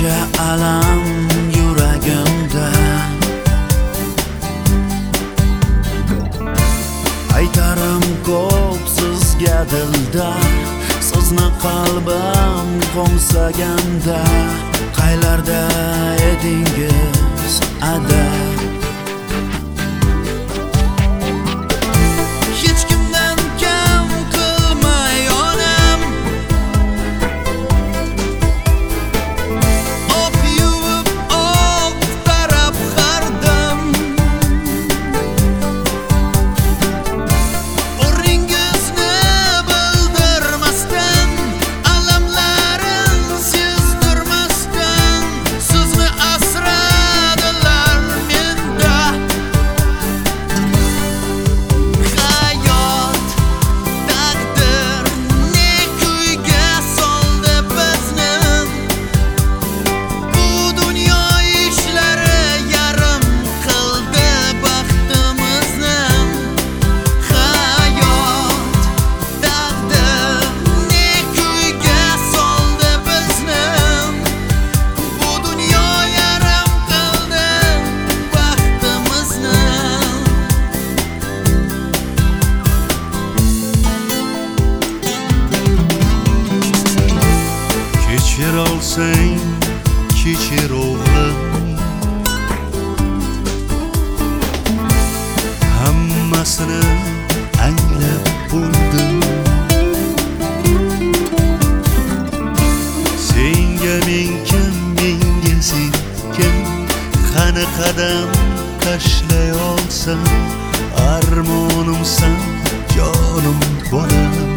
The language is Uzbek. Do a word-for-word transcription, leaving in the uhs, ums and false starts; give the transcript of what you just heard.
shuncha alam yuragimda, aytarim ko'p sizga dilda, sizni qalbim qo'msaganda, qaylarda edingiz ada? Hech kimdan kam qilmay onam, op yuvib op tarab qardim. O'ringizni bildirmasdan, alamlarin sezdirmasdan, sizni asradilar menda. Hayot, taqdir ne kuyga soldi bizni. Bu dunyo ishlari yarim qildi baxtimizni. Hayot, taqdir ne kuyga soldi bizni. Bu dunyo yarim qildi baxtimizni. Kechir olsang, kechir o'g'lim, hammasini anglab bo'ldim. Senga men kim, menga sen kim? Qani qadam tashlay olsam, armonimsan jonim bolam.